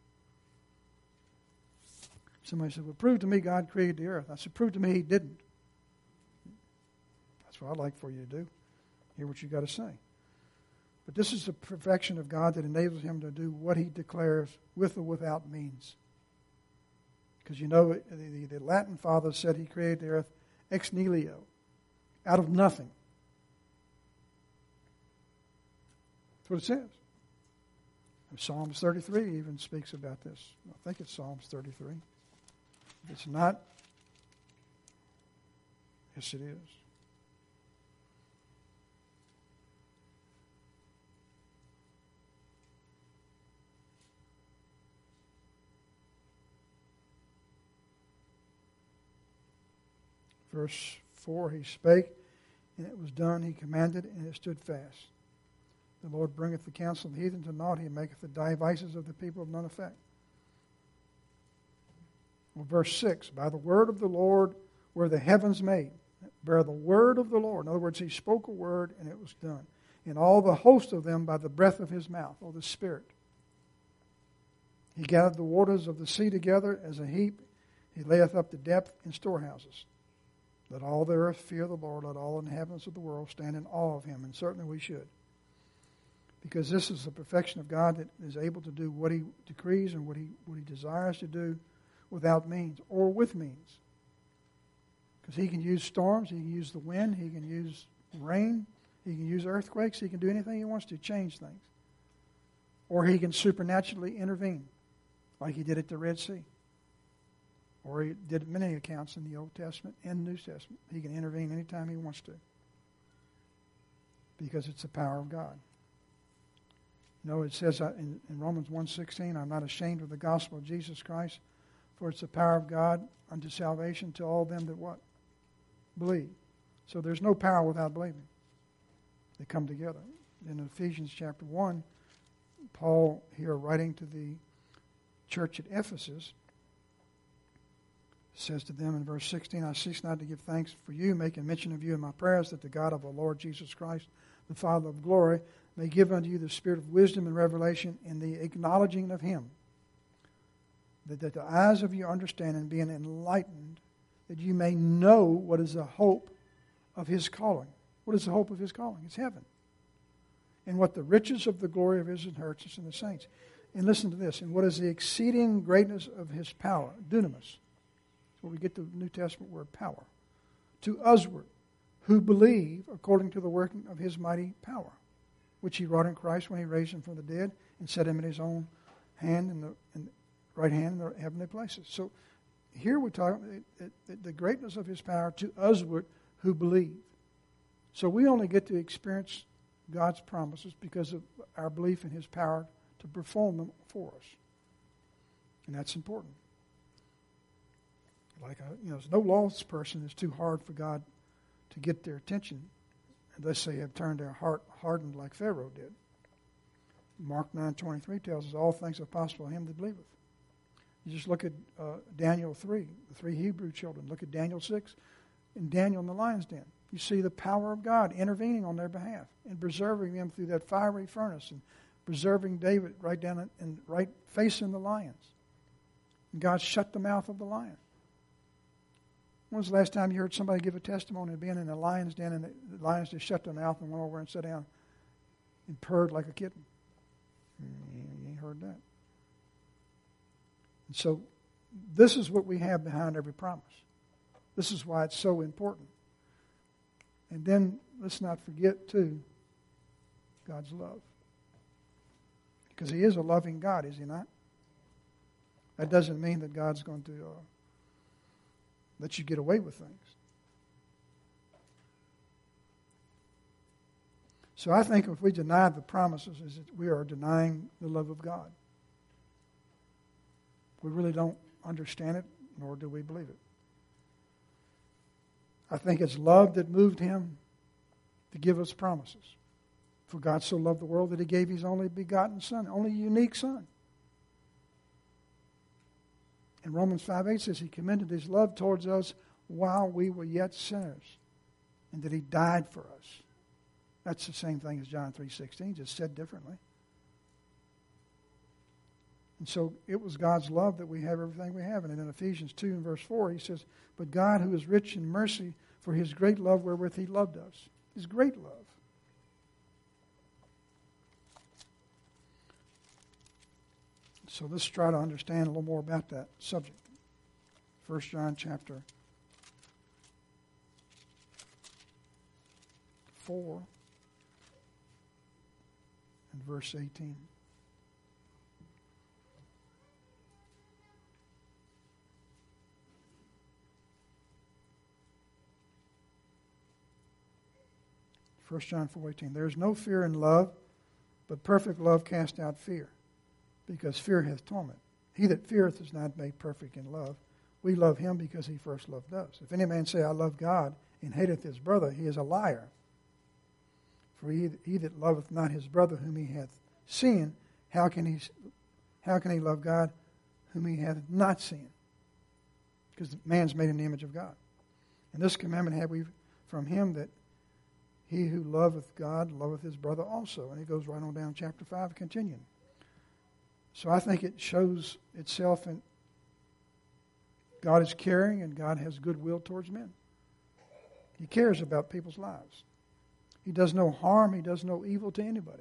Somebody said, well, prove to me God created the earth. I said, prove to me he didn't. That's what I'd like for you to do. Hear what you got to say. But this is the perfection of God that enables him to do what he declares with or without means. Because you know, the Latin fathers said he created the earth ex nihilo, out of nothing. That's what it says. And Psalms 33 even speaks about this. I think it's Psalms 33. If it's not, yes it is. Verse 4, he spake, and it was done. He commanded, and it stood fast. The Lord bringeth the counsel of the heathen to naught. He maketh the devices of the people of none effect. Well, verse 6, by the word of the Lord were the heavens made. By the word of the Lord. In other words, he spoke a word, and it was done. And all the host of them by the breath of his mouth, or the Spirit. He gathered the waters of the sea together as a heap. He layeth up the depth in storehouses. Let all the earth fear the Lord. Let all inhabitants of the world stand in awe of him. And certainly we should. Because this is the perfection of God that is able to do what he decrees and what he desires to do without means or with means. Because he can use storms. He can use the wind. He can use rain. He can use earthquakes. He can do anything he wants to change things. Or he can supernaturally intervene like he did at the Red Sea. Or he did many accounts in the Old Testament and New Testament. He can intervene anytime he wants to. Because it's the power of God. You know, it says in Romans 1:16, I'm not ashamed of the gospel of Jesus Christ, for it's the power of God unto salvation to all them that what? Believe. So there's no power without believing. They come together. In Ephesians chapter 1, Paul here writing to the church at Ephesus, says to them in verse 16, I cease not to give thanks for you, making mention of you in my prayers, that the God of our Lord Jesus Christ, the Father of glory, may give unto you the spirit of wisdom and revelation in the acknowledging of him, that the eyes of your understanding being enlightened, that you may know what is the hope of his calling. What is the hope of his calling? It's heaven. And what the riches of the glory of his inheritance in the saints. And listen to this. And what is the exceeding greatness of his power? Dunamis. Where we get the New Testament word power. To usward, who believe according to the working of his mighty power, which he wrought in Christ when he raised him from the dead and set him in his own hand in the right hand in the heavenly places. So here we're talking the greatness of his power to usward who believe. So we only get to experience God's promises because of our belief in his power to perform them for us. And that's important. Like, there's no lost person that's too hard for God to get their attention unless they have turned their heart hardened like Pharaoh did. Mark 9:23 tells us all things are possible to him that believeth. You just look at Daniel 3, the 3 Hebrew children. Look at Daniel 6 and Daniel in the lion's den. You see the power of God intervening on their behalf and preserving them through that fiery furnace and preserving David right down and right facing the lions. And God shut the mouth of the lion. When was the last time you heard somebody give a testimony of being in a lion's den and the lions just shut their mouth and went over and sat down and purred like a kitten? You ain't heard that. And so this is what we have behind every promise. This is why it's so important. And then let's not forget, too, God's love. Because He is a loving God, is He not? That doesn't mean that God's going to let you get away with things. So I think if we deny the promises, is that we are denying the love of God. We really don't understand it, nor do we believe it. I think it's love that moved Him to give us promises. For God so loved the world that He gave His only begotten Son, only unique Son. And Romans 5:8 says He commended His love towards us while we were yet sinners, and that He died for us. That's the same thing as John 3:16, just said differently. And so it was God's love that we have everything we have. And in Ephesians 2 and verse 4, he says, "But God, who is rich in mercy, for His great love wherewith He loved us." His great love. So let's try to understand a little more about that subject. 1 John chapter 4 and verse 18. First John 4:18. There is no fear in love, but perfect love casts out fear, because fear hath torment. He that feareth is not made perfect in love. We love Him because He first loved us. If any man say, I love God, and hateth his brother, he is a liar. For he that loveth not his brother whom he hath seen, how can he love God whom he hath not seen? Because man's made in the image of God. And this commandment have we from Him, that he who loveth God loveth his brother also. And it goes right on down chapter 5, continuing. So I think it shows itself in God is caring and God has goodwill towards men. He cares about people's lives. He does no harm. He does no evil to anybody.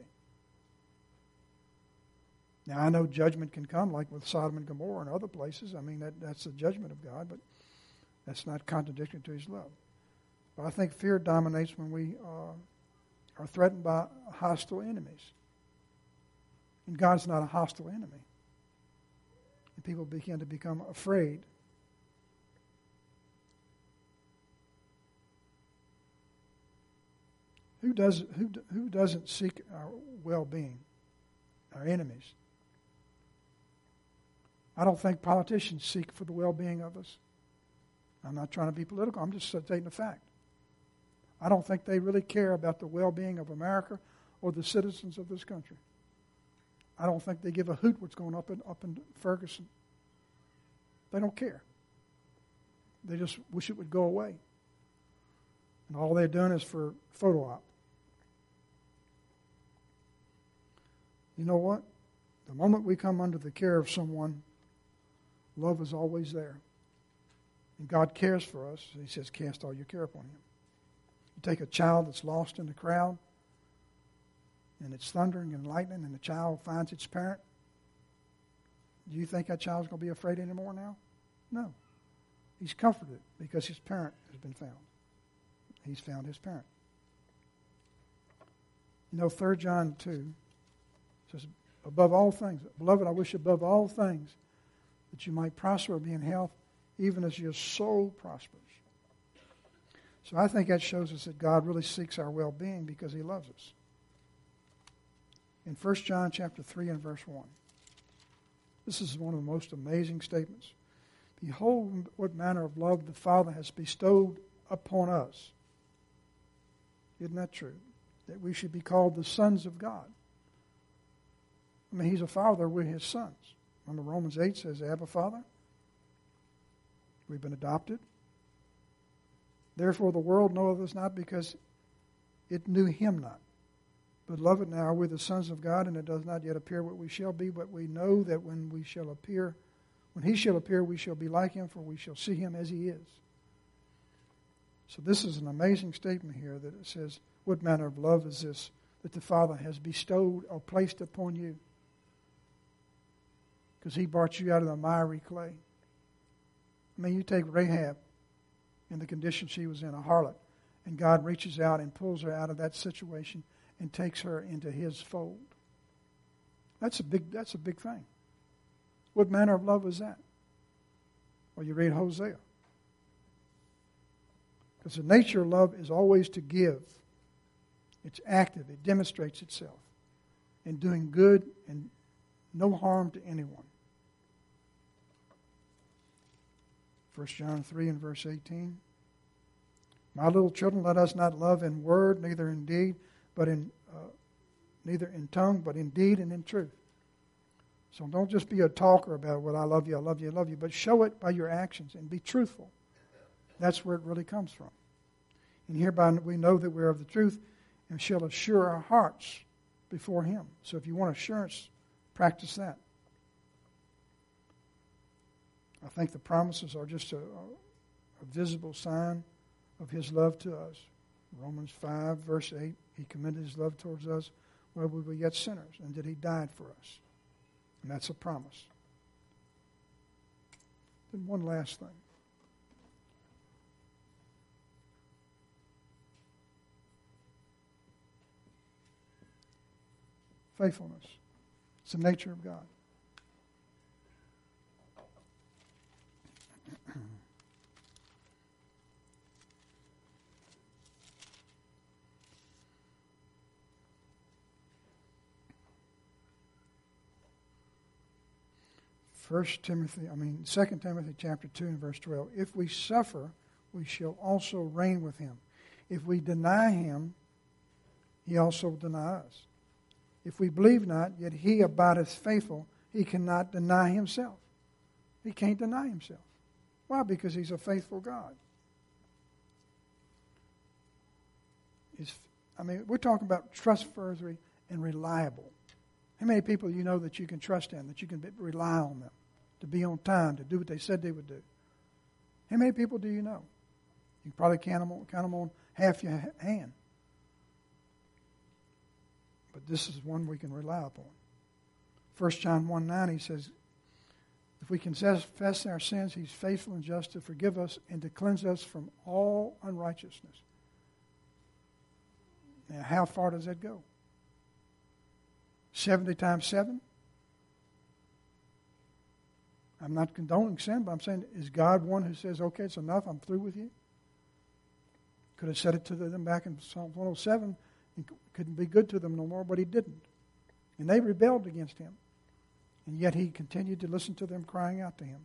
Now, I know judgment can come, like with Sodom and Gomorrah and other places. I mean, that's the judgment of God, but that's not contradictory to His love. But I think fear dominates when we are threatened by hostile enemies. And God's not a hostile enemy. And people begin to become afraid. Who doesn't seek our well-being? Our enemies. I don't think politicians seek for the well-being of us. I'm not trying to be political. I'm just stating a fact. I don't think they really care about the well-being of America or the citizens of this country. I don't think they give a hoot what's going up in Ferguson. They don't care. They just wish it would go away. And all they're doing is for photo op. You know what? The moment we come under the care of someone, love is always there. And God cares for us. He says, cast all your care upon Him. You take a child that's lost in the crowd, and it's thundering and lightning, and the child finds its parent. Do you think that child's going to be afraid anymore now? No. He's comforted because his parent has been found. He's found his parent. You know, 3 John 2 says, above all things, beloved, I wish above all things that you might prosper and be in health, even as your soul prospers. So I think that shows us that God really seeks our well-being because He loves us. In 1 John chapter 3 and verse 1, this is one of the most amazing statements. Behold, what manner of love the Father has bestowed upon us. Isn't that true? That we should be called the sons of God. I mean, He's a Father, we're His sons. Remember Romans 8 says, Abba, Father. We've been adopted. Therefore the world knoweth us not because it knew Him not. Beloved, now we're the sons of God, and it does not yet appear what we shall be, but we know that when He shall appear, we shall be like Him, for we shall see Him as He is. So this is an amazing statement here that it says, what manner of love is this that the Father has bestowed or placed upon you? Because he brought you out of the miry clay. I mean, you take Rahab in the condition she was in, a harlot, and God reaches out and pulls her out of that situation and takes her into his fold. That's a big thing. What manner of love is that? Well, you read Hosea. Because the nature of love is always to give. It's active. It demonstrates itself in doing good and no harm to anyone. 1 John 3 and verse 18. My little children, let us not love in word, neither in deed, but neither in tongue, but in deed and in truth. So don't just be a talker about, well, I love you, I love you, I love you, but show it by your actions and be truthful. That's where it really comes from. And hereby we know that we're of the truth and shall assure our hearts before him. So if you want assurance, practice that. I think the promises are just a visible sign of his love to us. Romans 5, verse 8, he commended his love towards us while we were yet sinners, and that he died for us. And that's a promise. Then one last thing. Faithfulness. It's the nature of God. Second Timothy chapter 2 and verse 12. If we suffer, we shall also reign with him. If we deny him, he also will deny us. If we believe not, yet he abideth faithful, he cannot deny himself. He can't deny himself. Why? Because he's a faithful God. We're talking about trustworthy and reliable. How many people you know that you can trust in, that you can rely on them, to be on time, to do what they said they would do? How many people do you know? You can probably count them on half your hand. But this is one we can rely upon. 1 John 1:9, he says, if we confess our sins, he's faithful and just to forgive us and to cleanse us from all unrighteousness. Now, how far does that go? 70 times 7? I'm not condoning sin, but I'm saying, is God one who says, okay, it's enough, I'm through with you? Could have said it to them back in Psalm 107, and couldn't be good to them no more, but he didn't. And they rebelled against him. And yet he continued to listen to them crying out to him.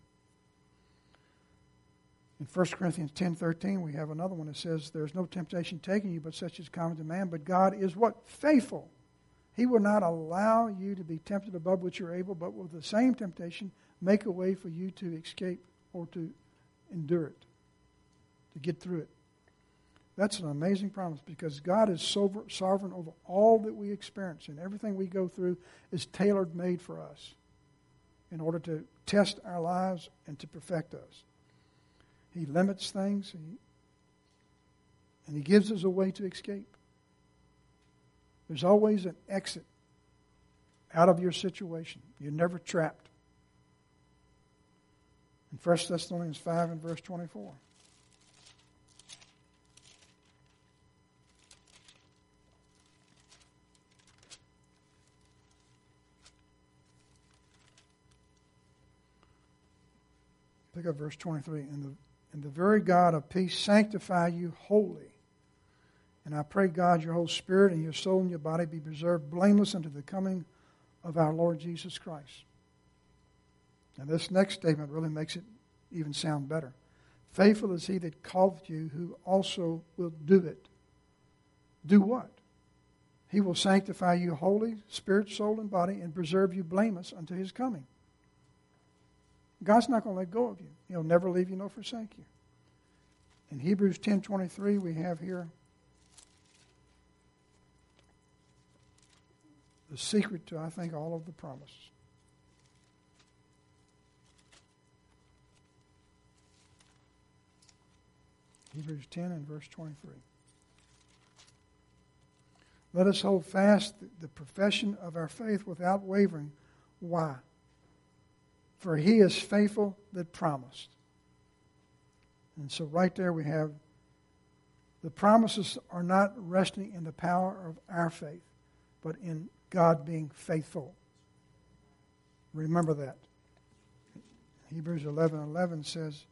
In 1 Corinthians 10:13, we have another one that says, there's no temptation taking you, but such is common to man. But God is what? Faithful. He will not allow you to be tempted above what you're able, but with the same temptation, make a way for you to escape or to endure it, to get through it. That's an amazing promise because God is sovereign over all that we experience, and everything we go through is tailor-made for us in order to test our lives and to perfect us. He limits things, and he gives us a way to escape. There's always an exit out of your situation. You're never trapped. In 1 Thessalonians 5 and verse 24. Pick up verse 23. And the very God of peace sanctify you wholly. And I pray, God, your whole spirit and your soul and your body be preserved blameless unto the coming of our Lord Jesus Christ. Now this next statement really makes it even sound better. Faithful is he that calleth you, who also will do it. Do what? He will sanctify you wholly, spirit, soul, and body, and preserve you blameless unto his coming. God's not going to let go of you. He'll never leave you nor forsake you. In Hebrews 10:23, we have here the secret to, I think, all of the promises. Hebrews 10 and verse 23. Let us hold fast the profession of our faith without wavering. Why? For he is faithful that promised. And so right there we have the promises are not resting in the power of our faith, but in God being faithful. Remember that. Hebrews 11:11 says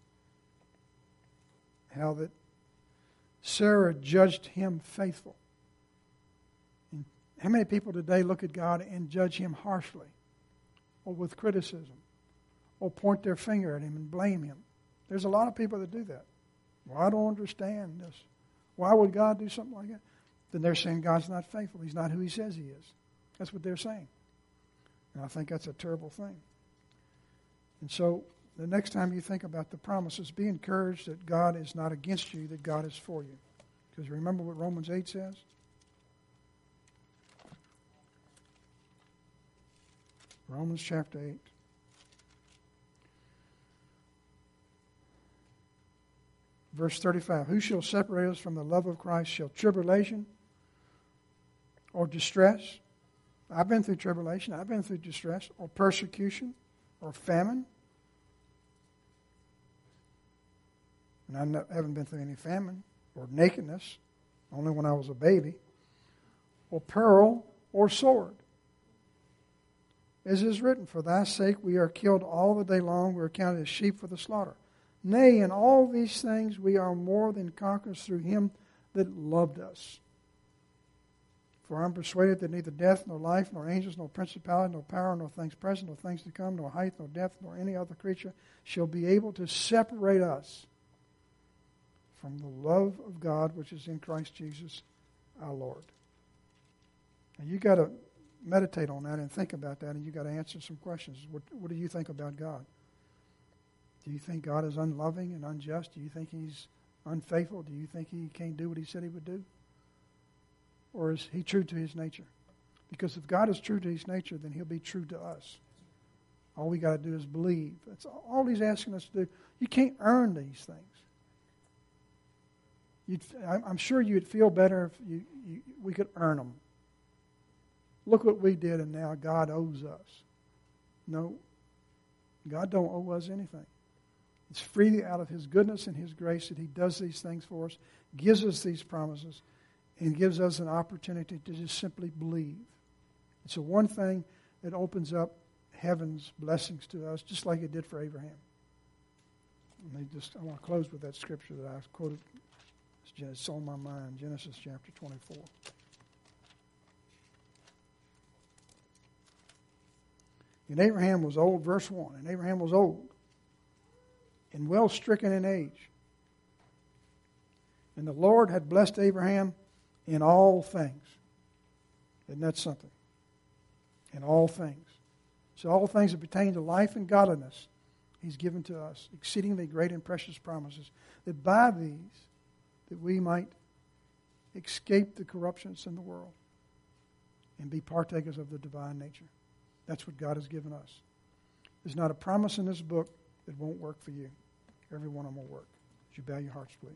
how that Sarah judged him faithful. And how many people today look at God and judge him harshly or with criticism or point their finger at him and blame him? There's a lot of people that do that. Well, I don't understand this. Why would God do something like that? Then they're saying God's not faithful. He's not who he says he is. That's what they're saying. And I think that's a terrible thing. And so the next time you think about the promises, be encouraged that God is not against you, that God is for you. Because remember what Romans 8 says? Romans chapter 8. Verse 35, who shall separate us from the love of Christ? Shall tribulation or distress? I've been through tribulation. I've been through distress. Or persecution or famine. And I haven't been through any famine or nakedness, only when I was a baby. Or peril or sword. As is written, for thy sake we are killed all the day long. We are counted as sheep for the slaughter. Nay, in all these things we are more than conquerors through him that loved us. For I am persuaded that neither death, nor life, nor angels, nor principality, nor power, nor things present, nor things to come, nor height, nor depth, nor any other creature shall be able to separate us from the love of God which is in Christ Jesus our Lord. And you got to meditate on that and think about that, and you got to answer some questions. What do you think about God? Do you think God is unloving and unjust? Do you think he's unfaithful? Do you think he can't do what he said he would do? Or is he true to his nature? Because if God is true to his nature, then he'll be true to us. All we got to do is believe. That's all he's asking us to do. You can't earn these things. I'm sure you'd feel better if we could earn them. Look what we did, and now God owes us. No, God don't owe us anything. It's freely out of his goodness and his grace that he does these things for us, gives us these promises, and gives us an opportunity to just simply believe. It's the one thing that opens up heaven's blessings to us, just like it did for Abraham. I want to close with that scripture that I quoted. It's on my mind, Genesis chapter 24. And Abraham was old, verse 1. And Abraham was old and well stricken in age. And the Lord had blessed Abraham in all things. Isn't that something? In all things. So all things that pertain to life and godliness, he's given to us exceedingly great and precious promises, that by these that we might escape the corruptions in the world and be partakers of the divine nature. That's what God has given us. There's not a promise in this book that won't work for you. Every one of them will work. Would you bow your hearts, please?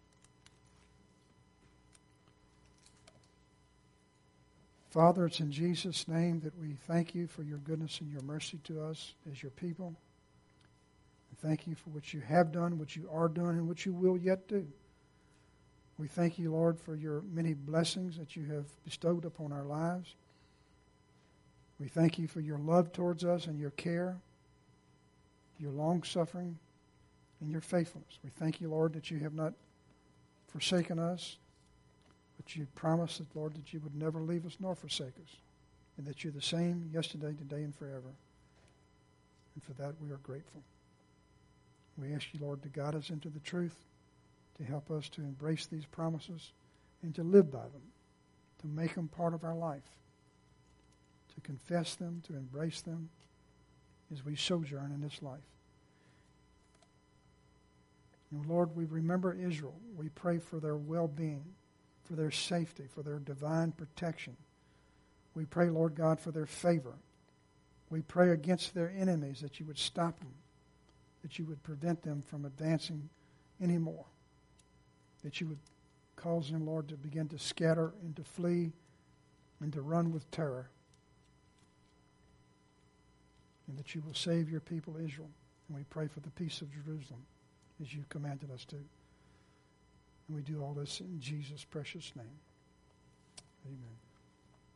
Father, it's in Jesus' name that we thank you for your goodness and your mercy to us as your people. And thank you for what you have done, what you are doing, and what you will yet do. We thank you, Lord, for your many blessings that you have bestowed upon our lives. We thank you for your love towards us and your care, your long-suffering, and your faithfulness. We thank you, Lord, that you have not forsaken us, but you promised, that, Lord, that you would never leave us nor forsake us, and that you're the same yesterday, today, and forever. And for that we are grateful. We ask you, Lord, to guide us into the truth, to help us to embrace these promises and to live by them, to make them part of our life, to confess them, to embrace them as we sojourn in this life. And Lord, we remember Israel. We pray for their well-being, for their safety, for their divine protection. We pray, Lord God, for their favor. We pray against their enemies, that you would stop them, that you would prevent them from advancing anymore. that you would cause them, Lord, to begin to scatter and to flee and to run with terror. And that you will save your people Israel. And we pray for the peace of Jerusalem as you commanded us to. And we do all this in Jesus' precious name. Amen.